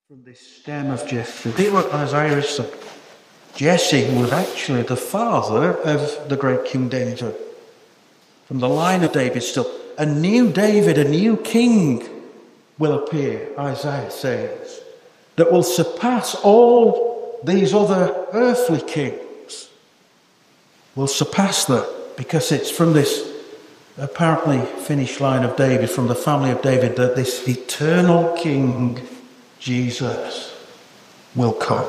from this stem of Jesse. See what Isaiah is saying? Jesse was actually the father of the great King David. From the line of David still. A new David, a new king will appear, Isaiah says, that will surpass all these other earthly kings. Will surpass them because it's from this apparently finished line of David, from the family of David, that this eternal king, Jesus, will come.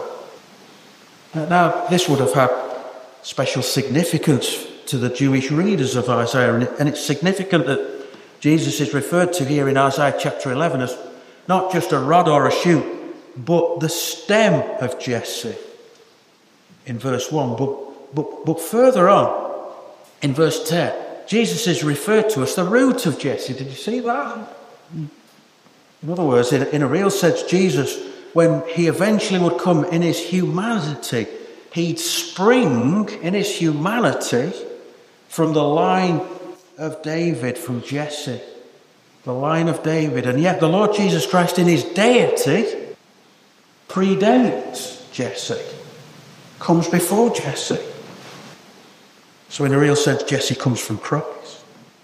Now, this would have had special significance to the Jewish readers of Isaiah, and it's significant that Jesus is referred to here in Isaiah chapter 11 as not just a rod or a shoot, but the stem of Jesse in verse 1. But further on, in verse 10, Jesus is referred to as the root of Jesse. Did you see that? In other words, in a real sense, Jesus, when he eventually would come in his humanity, he'd spring in his humanity from the line of David, from Jesse, the line of David. And yet the Lord Jesus Christ in his deity predates Jesse, comes before Jesse. So in a real sense, Jesse comes from Christ.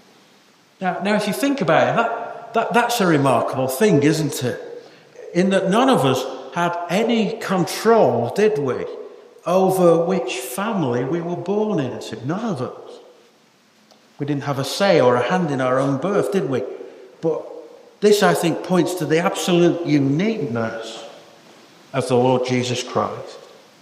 Now if you think about it, that's a remarkable thing, isn't it? In that none of us had any control, did we, over which family we were born into? None of us. We didn't have a say or a hand in our own birth, did we? But this, I think, points to the absolute uniqueness of the Lord Jesus Christ.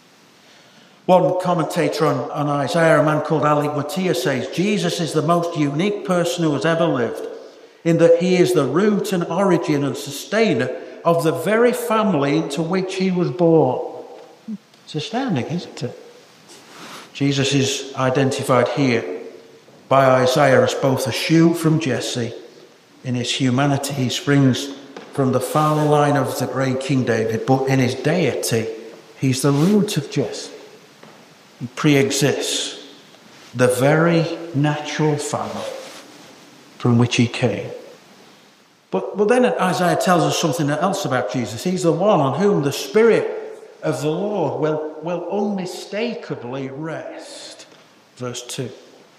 One commentator on Isaiah, a man called Alec Mattia, says, Jesus is the most unique person who has ever lived, in that he is the root and origin and sustainer of the very family into which he was born. It's astounding, isn't it? Jesus is identified here by Isaiah as both a shoot from Jesse. In his humanity, he springs from the family line of the great King David, but in his deity, he's the root of Jesse. He pre-exists the very natural family from which he came. But then Isaiah tells us something else about Jesus. He's the one on whom the Spirit of the Lord will unmistakably rest. Verse 2.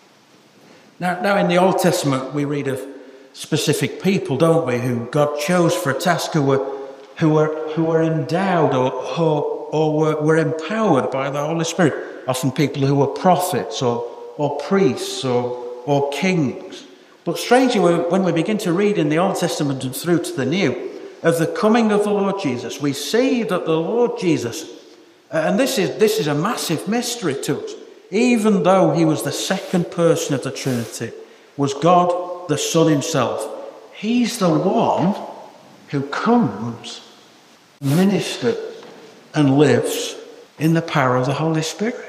Now in the Old Testament we read of specific people, don't we, who God chose for a task, who were endowed or were empowered by the Holy Spirit. Often people who were prophets or priests or kings. But strangely, when we begin to read in the Old Testament and through to the New of the coming of the Lord Jesus, we see that the Lord Jesus, and this is a massive mystery to us, even though he was the second person of the Trinity, was God the Son himself. He's the one who comes, ministers, and lives in the power of the Holy Spirit.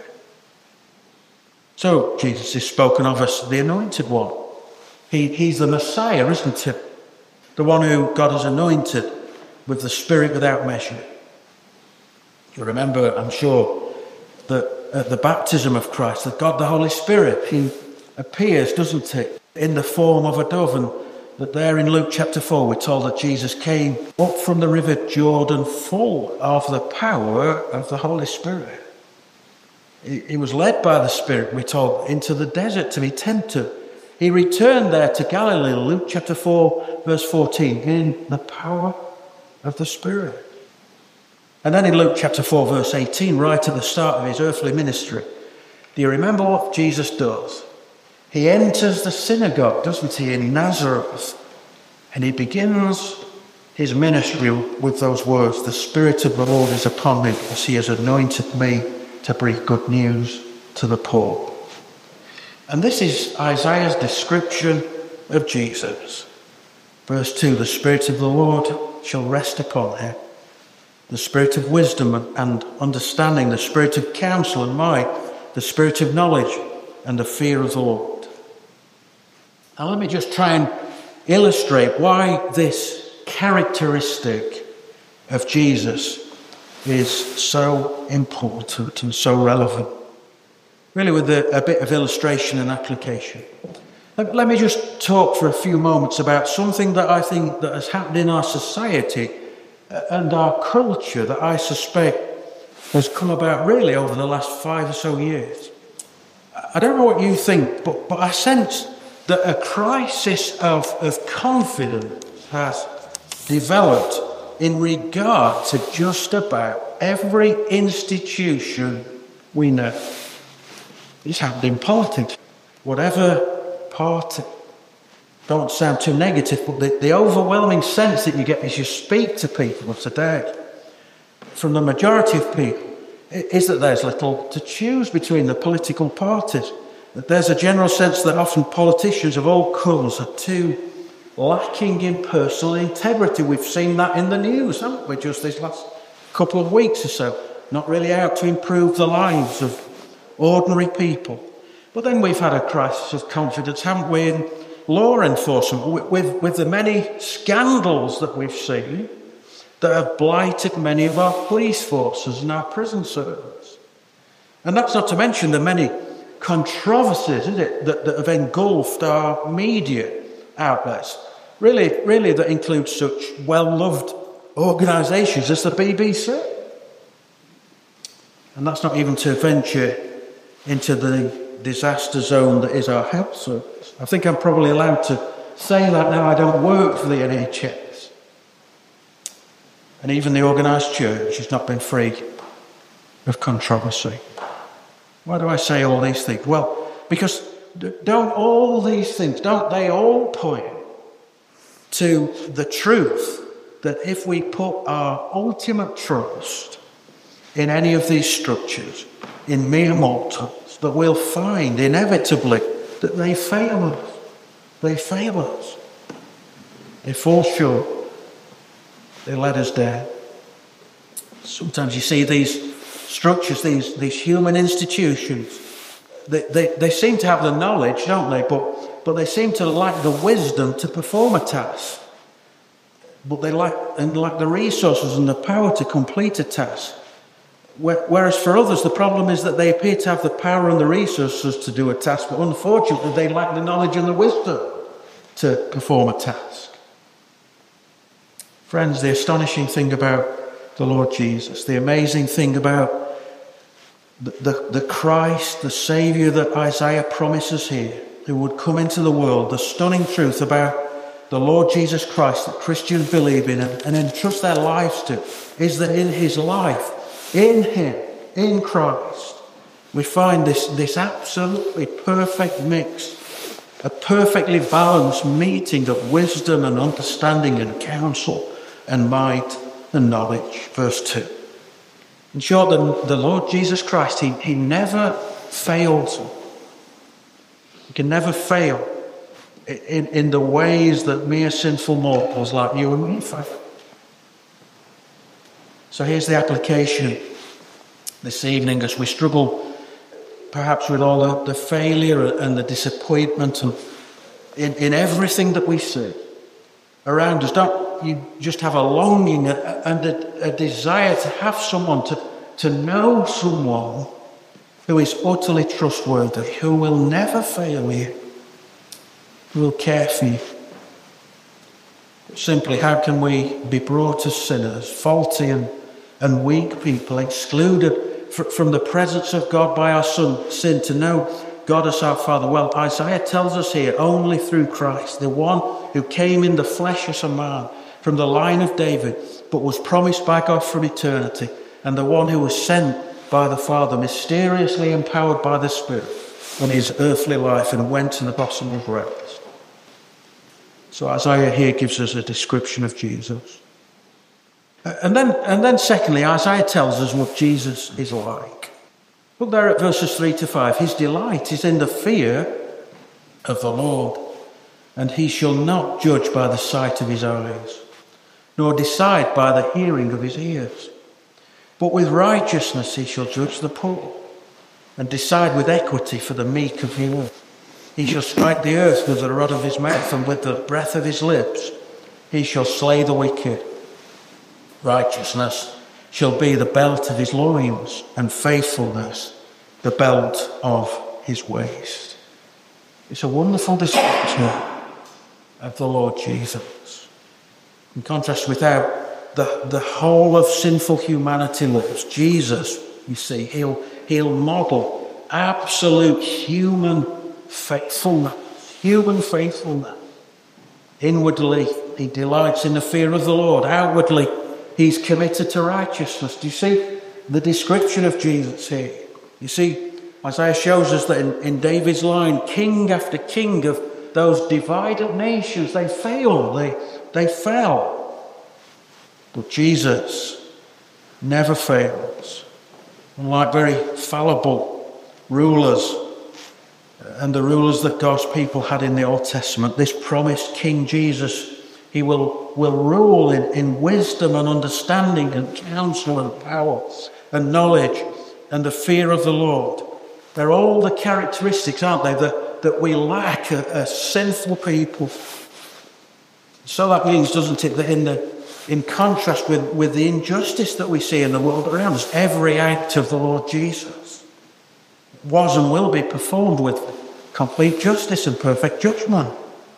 So Jesus is spoken of as the Anointed One. He's the Messiah, isn't he? The one who God has anointed with the Spirit without measure. You remember, I'm sure, that at the baptism of Christ, that God the Holy Spirit, he appears, doesn't he, in the form of a dove. And that there in Luke chapter 4, we're told that Jesus came up from the river Jordan full of the power of the Holy Spirit. He was led by the Spirit, we're told, into the desert to be tempted. He returned there to Galilee, Luke chapter 4, verse 14, in the power of the Spirit. And then in Luke chapter 4, verse 18, right at the start of his earthly ministry, do you remember what Jesus does? He enters the synagogue, doesn't he, in Nazareth, and he begins his ministry with those words, "The Spirit of the Lord is upon me, because he has anointed me to bring good news to the poor." And this is Isaiah's description of Jesus. Verse 2, "The Spirit of the Lord shall rest upon him, the Spirit of wisdom and understanding, the Spirit of counsel and might, the Spirit of knowledge and the fear of the Lord." Now let me just try and illustrate why this characteristic of Jesus is so important and so relevant. Really with a bit of illustration and application. Let me just talk for a few moments about something that I think that has happened in our society and our culture that I suspect has come about really over the last 5 or so years. I don't know what you think, but I sense that a crisis of confidence has developed in regard to just about every institution we know. It's happened in politics, whatever party. Don't sound too negative, but the overwhelming sense that you get as you speak to people today, from the majority of people, is that there's little to choose between the political parties. That there's a general sense that often politicians of all colours are too lacking in personal integrity. We've seen that in the news, haven't we, just this last couple of weeks or so. Not really out to improve the lives of ordinary people. But then we've had a crisis of confidence, haven't we, in law enforcement, with the many scandals that we've seen that have blighted many of our police forces and our prison service. And that's not to mention the many controversies, isn't it, that have engulfed our media outlets. Really that includes such well-loved organisations as the BBC. And that's not even to venture into the disaster zone that is our health service. I think I'm probably allowed to say that now. I don't work for the NHS. And even the organised church has not been free of controversy. Why do I say all these things? Well, because don't all these things, don't they all point to the truth that if we put our ultimate trust in any of these structures, in mere mortals, that we'll find inevitably that they fail us. They fail us. They fall short. They let us down. Sometimes you see these structures, these human institutions, they seem to have the knowledge, don't they? But they seem to lack the wisdom to perform a task. But they lack the resources and the power to complete a task. Whereas for others, the problem is that they appear to have the power and the resources to do a task, but unfortunately they lack the knowledge and the wisdom to perform a task. Friends, the astonishing thing about the Lord Jesus, the amazing thing about the Christ, the Saviour that Isaiah promises here, who would come into the world, the stunning truth about the Lord Jesus Christ that Christians believe in and entrust their lives to, is that in his life, in him, in Christ, we find this absolutely perfect mix, a perfectly balanced meeting of wisdom and understanding and counsel and might and knowledge. Verse 2. In short, the Lord Jesus Christ, he never fails. He can never fail in the ways that mere sinful mortals like you and me fail. So here's the application this evening as we struggle perhaps with all the failure and the disappointment and in everything that we see around us. Don't you just have a longing and a desire to have someone, to know someone who is utterly trustworthy, who will never fail you, who will care for you? Simply, how can we be brought as sinners, faulty and weak people, excluded from the presence of God by our sin, to know God as our Father? Well, Isaiah tells us here, only through Christ, the one who came in the flesh as a man from the line of David, but was promised by God from eternity, and the one who was sent by the Father, mysteriously empowered by the Spirit in his earthly life, and went in the bottom of rest. So Isaiah here gives us a description of Jesus. And then secondly, Isaiah tells us what Jesus is like. Look there at verses 3 to 5. His delight is in the fear of the Lord, and he shall not judge by the sight of his eyes, nor decide by the hearing of his ears. But with righteousness he shall judge the poor, and decide with equity for the meek of the earth. He shall strike the earth with the rod of his mouth, and with the breath of his lips he shall slay the wicked. Righteousness shall be the belt of his loins, and faithfulness the belt of his waist. It's a wonderful description of the Lord Jesus. In contrast with how the whole of sinful humanity lives. Jesus, you see, he'll model absolute human faithfulness. Inwardly, he delights in the fear of the Lord. Outwardly, he's committed to righteousness. Do you see the description of Jesus here? You see, Isaiah shows us that in David's line, king after king of those divided nations, they failed, they fell. But Jesus never fails. Unlike very fallible rulers and the rulers that God's people had in the Old Testament, this promised King Jesus, he will rule in wisdom and understanding and counsel and power and knowledge and the fear of the Lord. They're all the characteristics, aren't they, that we lack as sinful people. So that means, doesn't it, that in contrast with the injustice that we see in the world around us, every act of the Lord Jesus was and will be performed with complete justice and perfect judgment.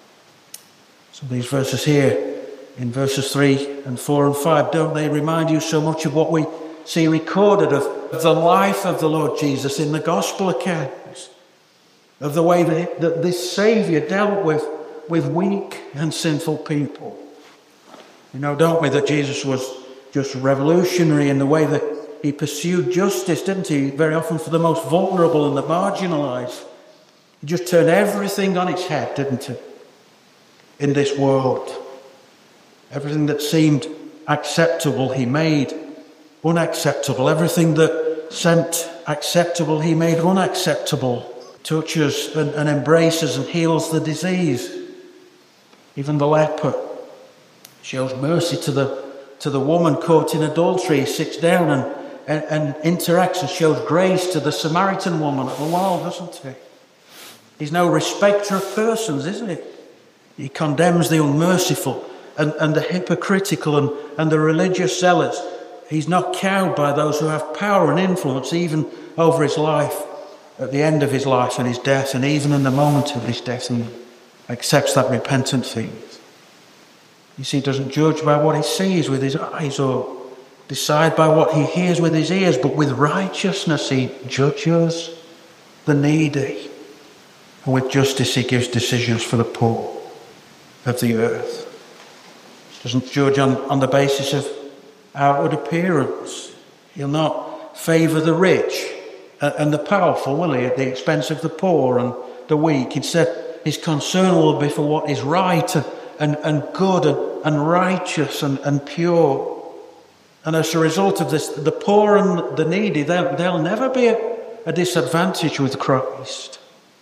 So these verses here, in verses 3 and 4 and 5, don't they remind you so much of what we see recorded of the life of the Lord Jesus in the gospel accounts, of the way that this Saviour dealt with weak and sinful people? You know, don't we, that Jesus was just revolutionary in the way that he pursued justice, didn't he? Very often for the most vulnerable and the marginalised. He just turned everything on its head, didn't he? In this world. Everything that seemed acceptable, he made unacceptable. Everything that seemed acceptable, he made unacceptable. Touches and embraces and heals the disease. Even the leper. Shows mercy to the woman caught in adultery. He sits down and interacts and shows grace to the Samaritan woman at the well, doesn't he? He's no respecter of persons, isn't he? He condemns the unmerciful and the hypocritical and the religious zealots. He's not cowed by those who have power and influence even over his life, at the end of his life and his death, and even in the moment of his death, and accepts that repentant faith. You see, he doesn't judge by what he sees with his eyes or decide by what he hears with his ears, but with righteousness he judges the needy. And with justice he gives decisions for the poor of the earth. He doesn't judge on the basis of outward appearance. He'll not favour the rich and the powerful, will he, at the expense of the poor and the weak. Instead, his concern will be for what is right and good and righteous and pure. And as a result of this, the poor and the needy, they'll never be at a disadvantage with Christ.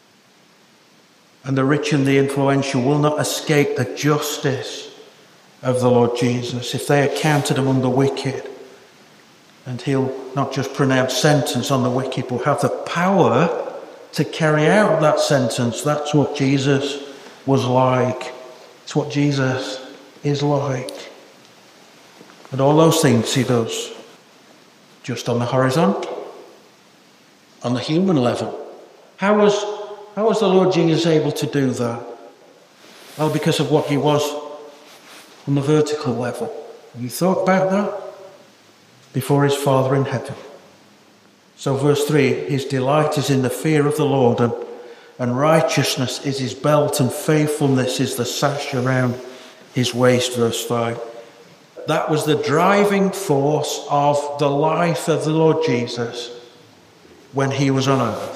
And the rich and the influential will not escape the justice of the Lord Jesus if they are counted among the wicked. And he'll not just pronounce sentence on the wicked, but have the power to carry out that sentence. That's what Jesus was like. It's what Jesus is like. And all those things he does just on the horizontal, on the human level. How was the Lord Jesus able to do that? Well, because of what he was on the vertical level. Have you thought about that? Before his Father in heaven. So verse 3, his delight is in the fear of the Lord, and righteousness is his belt, and faithfulness is the sash around his waist, verse 5. That was the driving force of the life of the Lord Jesus when he was on earth.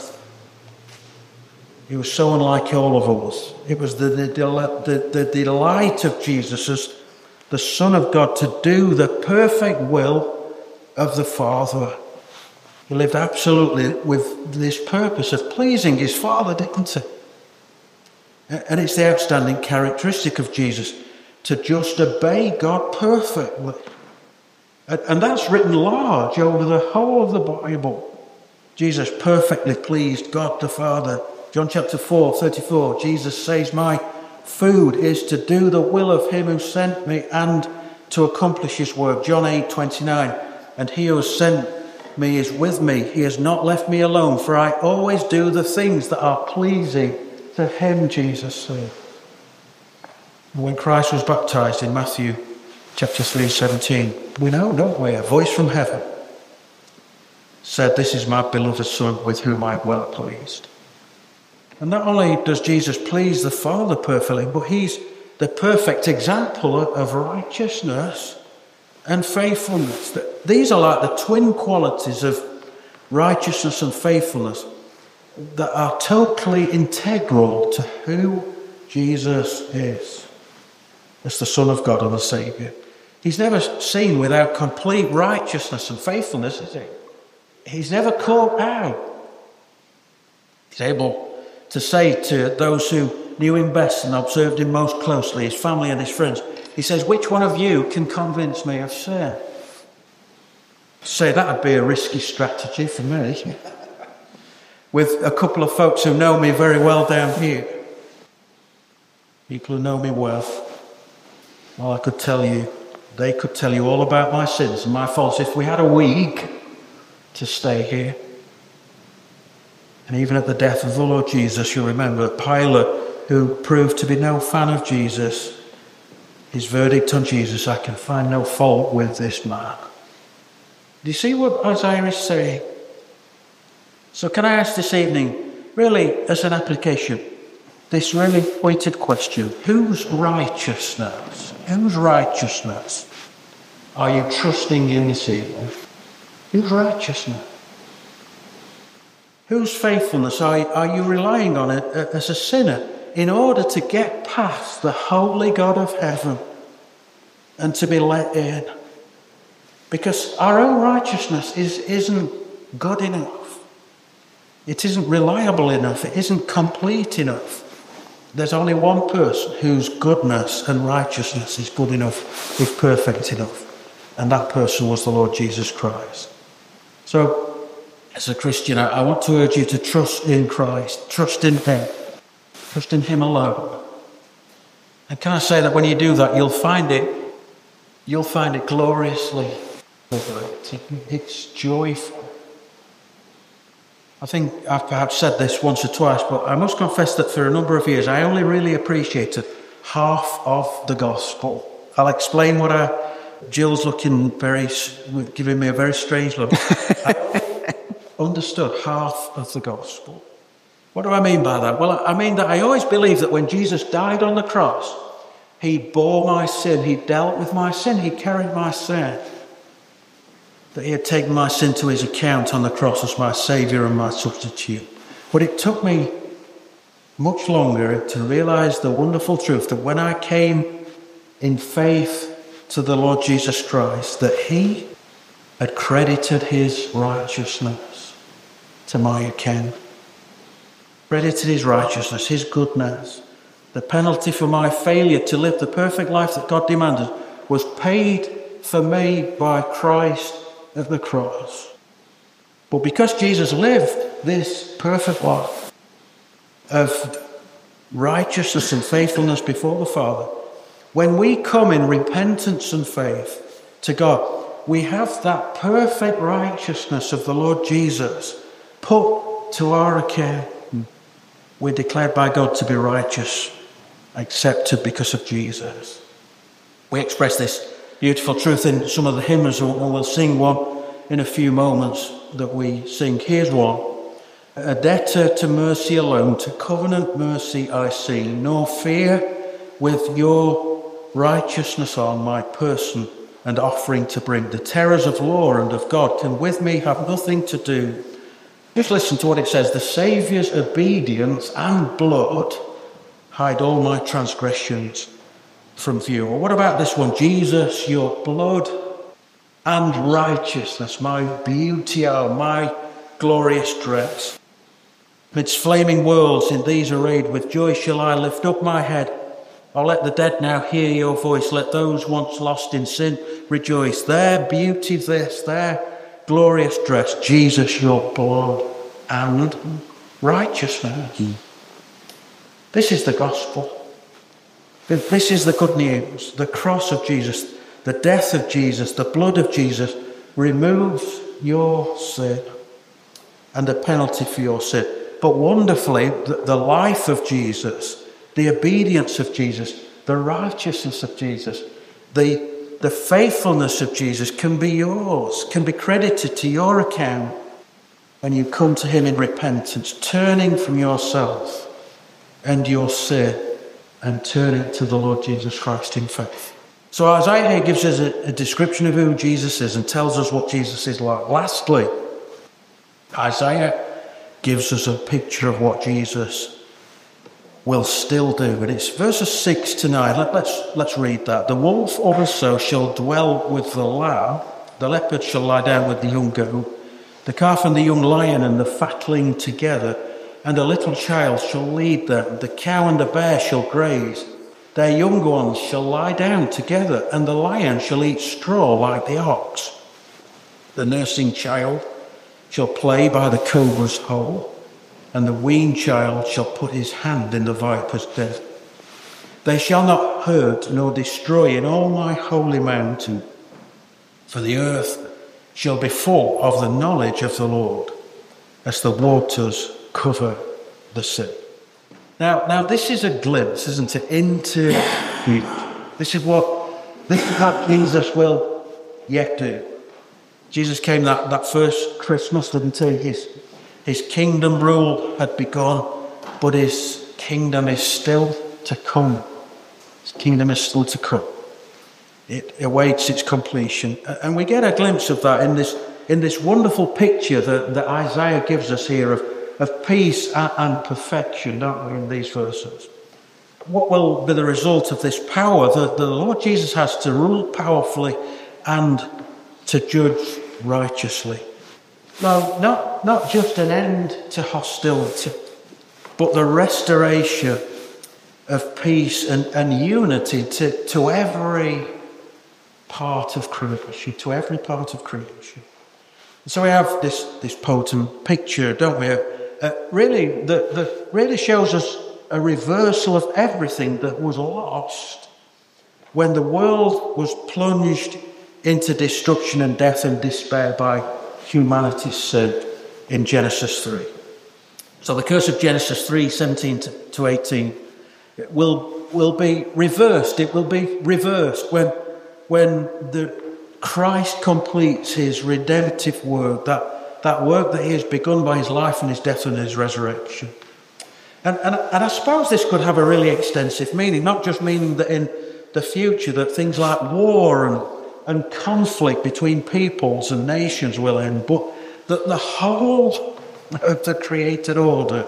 He was so unlike all of us. It was the delight of Jesus as the Son of God to do the perfect will of the Father. He lived absolutely with this purpose of pleasing his Father, didn't he? And it's the outstanding characteristic of Jesus to just obey God perfectly. And that's written large over the whole of the Bible. Jesus perfectly pleased God the Father. John chapter 4:34, Jesus says, "My food is to do the will of him who sent me and to accomplish his work." John 8:29, "And he who has sent me is with me. He has not left me alone, for I always do the things that are pleasing to him," Jesus said. When Christ was baptized in Matthew chapter 3:17. We know, don't we? A voice from heaven said, "This is my beloved Son with whom I am well pleased." And not only does Jesus please the Father perfectly, but he's the perfect example of righteousness and faithfulness. These are like the twin qualities of righteousness and faithfulness that are totally integral to who Jesus is as the Son of God and the Saviour. He's never seen without complete righteousness and faithfulness, is he? He's never caught out. He's able to say to those who knew him best and observed him most closely, his family and his friends, he says, "Which one of you can convince me of sin?" Say that would be a risky strategy for me. With a couple of folks who know me very well down here, people who know me well, I could tell you, they could tell you all about my sins and my faults if we had a week to stay here. And even at the death of the Lord Jesus, you'll remember Pilate, who proved to be no fan of Jesus, his verdict on Jesus, "I can find no fault with this man." Do you see what Isaiah is saying? So can I ask this evening, really as an application, this really pointed question: whose righteousness are you trusting in this evening? Whose righteousness? Whose faithfulness are you relying on as a sinner in order to get past the holy God of heaven and to be let in? Because our own righteousness isn't good enough. It isn't reliable enough. It isn't complete enough. There's only one person whose goodness and righteousness is good enough, is perfect enough. And that person was the Lord Jesus Christ. So, as a Christian, I want to urge you to trust in Christ, trust in Him alone. And can I say that when you do that, you'll find it gloriously liberating. It's joyful. I think I've perhaps said this once or twice, but I must confess that for a number of years, I only really appreciated half of the gospel. I'll explain what Jill's giving me a very strange look. Understood half of the gospel. What do I mean by that? Well, I mean that I always believed that when Jesus died on the cross, he bore my sin, he dealt with my sin, he carried my sin. That he had taken my sin to his account on the cross as my saviour and my substitute. But it took me much longer to realise the wonderful truth that when I came in faith to the Lord Jesus Christ, that he had credited his righteousness to my account. Credited his righteousness, his goodness. The penalty for my failure to live the perfect life that God demanded was paid for me by Christ at the cross. But because Jesus lived this perfect life of righteousness and faithfulness before the Father, when we come in repentance and faith to God, we have that perfect righteousness of the Lord Jesus put to our account. We're declared by God to be righteous, accepted because of Jesus. We express this beautiful truth in some of the hymns, and we'll sing one in a few moments that we sing. Here's one. A debtor to mercy alone, to covenant mercy I see, nor fear with your righteousness on my person and offering to bring. The terrors of law and of God can with me have nothing to do. Just listen to what it says. The Saviour's obedience and blood hide all my transgressions from view. Or what about this one? Jesus, your blood and righteousness, my beauty, my glorious dress. Amidst flaming worlds in these arrayed, with joy shall I lift up my head. I'll let the dead now hear your voice. Let those once lost in sin rejoice. Their beauty this, their glorious dress, Jesus, your blood and righteousness. This is the gospel. This is the good news. The cross of Jesus, the death of Jesus, the blood of Jesus removes your sin and the penalty for your sin. But wonderfully, the life of Jesus, the obedience of Jesus, the righteousness of Jesus, the the faithfulness of Jesus can be yours, can be credited to your account when you come to him in repentance, turning from yourself and your sin and turning to the Lord Jesus Christ in faith. So Isaiah here gives us a description of who Jesus is and tells us what Jesus is like. Lastly, Isaiah gives us a picture of what Jesus will still do. And it's verses 6 to 9. Let's read that. The wolf also shall dwell with the lamb. The leopard shall lie down with the young goat. The calf and the young lion and the fatling together. And a little child shall lead them. The cow and the bear shall graze. Their young ones shall lie down together. And the lion shall eat straw like the ox. The nursing child shall play by the cobra's hole. And the weaned child shall put his hand in the viper's den. They shall not hurt nor destroy in all my holy mountain, for the earth shall be full of the knowledge of the Lord, as the waters cover the sea. Now this is a glimpse, isn't it, into this is what Jesus will yet do. Jesus came that first Christmas, didn't he? His kingdom rule had begun, but his kingdom is still to come. His kingdom is still to come. It awaits its completion. And we get a glimpse of that in this wonderful picture that Isaiah gives us here of peace and perfection, don't we, in these verses. What will be the result of this power that the Lord Jesus has to rule powerfully and to judge righteously? No, not just an end to hostility, but the restoration of peace and unity to every part of creation, to every part of creation. So we have this potent picture, don't we? Really, that really shows us a reversal of everything that was lost when the world was plunged into destruction and death and despair by humanity's sin in Genesis 3. So the curse of Genesis 3, 17 to 18 will be reversed. It will be reversed when Christ completes his redemptive work, that work that he has begun by his life and his death and his resurrection. And I suppose this could have a really extensive meaning, not just meaning that in the future that things like war and conflict between peoples and nations will end, but that the whole of the created order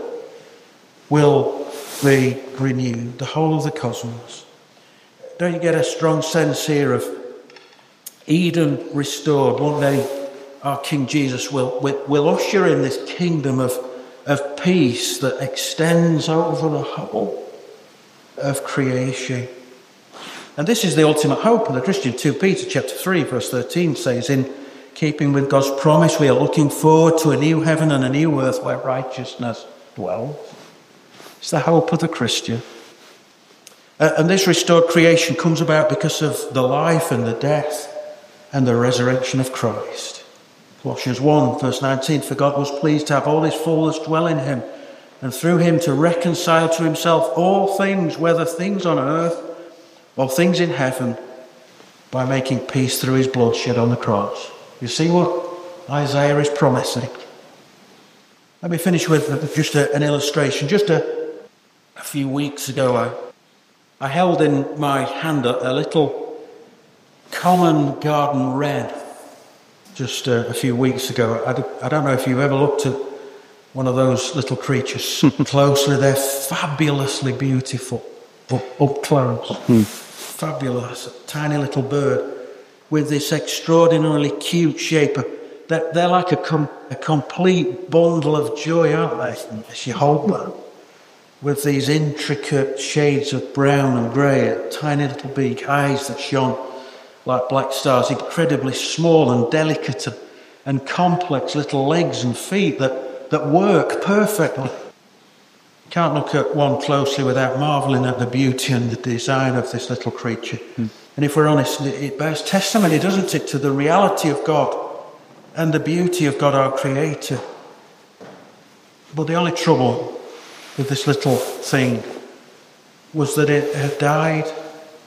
will be renewed, the whole of the cosmos. Don't you get a strong sense here of Eden restored? One day our King Jesus will usher in this kingdom of peace that extends over the whole of creation. And this is the ultimate hope of the Christian. 2 Peter chapter 3 verse 13 says, in keeping with God's promise, we are looking forward to a new heaven and a new earth where righteousness dwells. It's the hope of the Christian. And this restored creation comes about because of the life and the death and the resurrection of Christ. Colossians 1 verse 19, for God was pleased to have all his fullness dwell in him, and through him to reconcile to himself all things, whether things on earth or things in heaven, by making peace through his blood shed on the cross. You see what Isaiah is promising? Let me finish with just an illustration. Just a few weeks ago, I held in my hand a little common garden wren. Just a few weeks ago. I don't know if you've ever looked at one of those little creatures closely. They're fabulously beautiful up close. Fabulous, tiny little bird with this extraordinarily cute shape. They're like a complete bundle of joy, aren't they? As you hold them, with these intricate shades of brown and grey, a tiny little beak, eyes that shone like black stars, incredibly small and delicate and complex little legs and feet that work perfectly. You can't look at one closely without marvelling at the beauty and the design of this little creature. And if we're honest, it bears testimony, doesn't it, to the reality of God and the beauty of God, our Creator. But the only trouble with this little thing was that it had died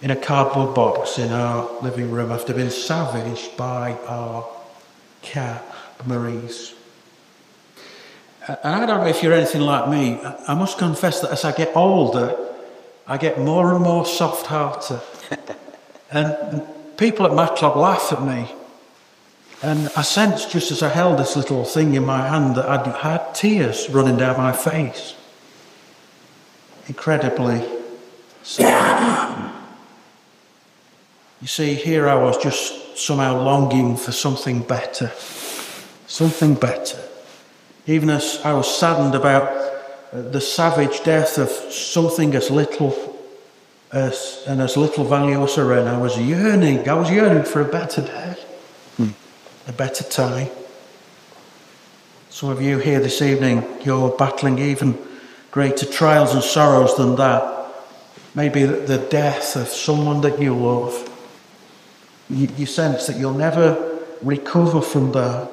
in a cardboard box in our living room after being savaged by our cat, Maurice. And I don't know if you're anything like me. I must confess that as I get older, I get more and more soft-hearted. and people at my club laugh at me. And I sensed, just as I held this little thing in my hand, that I'd had tears running down my face. Incredibly sad. You see, here I was just somehow longing for something better. Something better. Even as I was saddened about the savage death of something as little and as little value as a wren, I was yearning for a better day. A better time. Some of you here this evening, you're battling even greater trials and sorrows than that. Maybe the death of someone that you love. You sense that you'll never recover from that.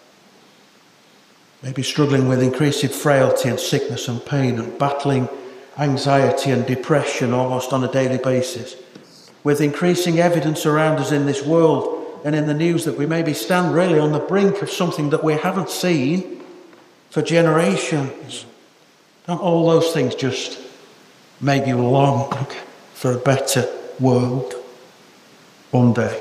Maybe struggling with increasing frailty and sickness and pain, and battling anxiety and depression almost on a daily basis. With increasing evidence around us in this world and in the news that we maybe stand really on the brink of something that we haven't seen for generations. Don't all those things just make you long for a better world one day?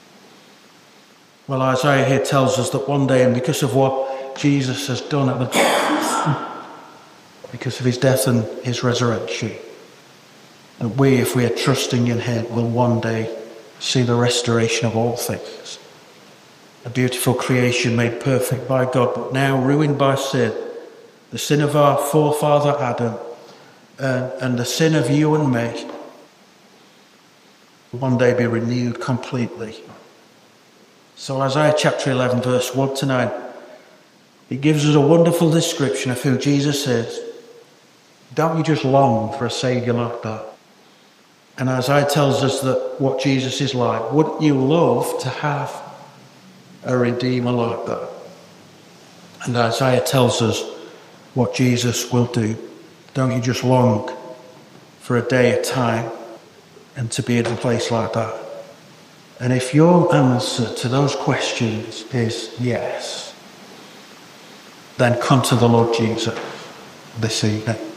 Well, Isaiah here tells us that one day, and because of what Jesus has done at the because of his death and his resurrection, that we, if we are trusting in him, will one day see the restoration of all things. A beautiful creation made perfect by God, but now ruined by sin. The sin of our forefather Adam and the sin of you and me will one day be renewed completely. So Isaiah chapter 11 verse 1 to 9, it gives us a wonderful description of who Jesus is. Don't you just long for a saviour like that? And Isaiah tells us that what Jesus is like. Wouldn't you love to have a Redeemer like that? And Isaiah tells us what Jesus will do. Don't you just long for a day, a time, and to be in a place like that? And if your answer to those questions is yes, then come to the Lord Jesus this evening.